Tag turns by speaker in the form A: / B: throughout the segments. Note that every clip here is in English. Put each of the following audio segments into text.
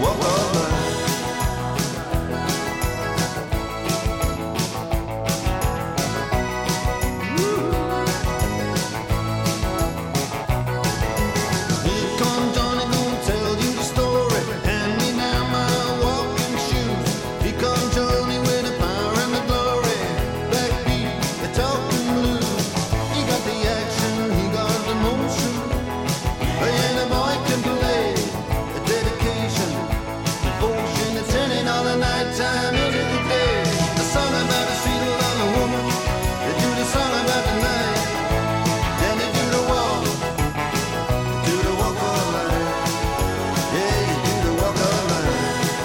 A: walk all night. Here come Johnny, gonna tell you the story. Hand me now my walking shoes. Here come Johnny with the power and the glory. Backbeat, the talking blues. He got the action, he got the motion. And the boy can play a dedication, devotion. It's turning all the night time into the day. A song about a sweet little woman. They do the song about the night. Then they do the walk. Do the walk all night. Yeah, you do the walk all night.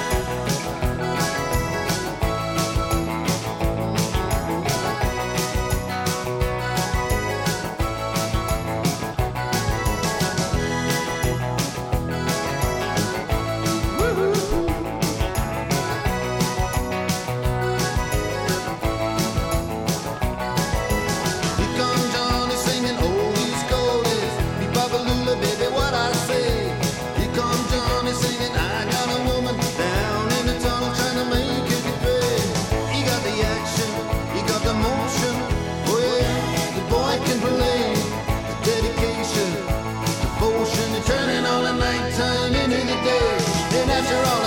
A: Here comes Johnny singing oldies goldies. Me Babalula, baby, what I say. Here comes Johnny singing, I got a woman down in the tunnel trying to make it pay. He got the action, he got the motion. Oh yeah, the boy can play the dedication, devotion, and turning all the nighttime into the day. And after all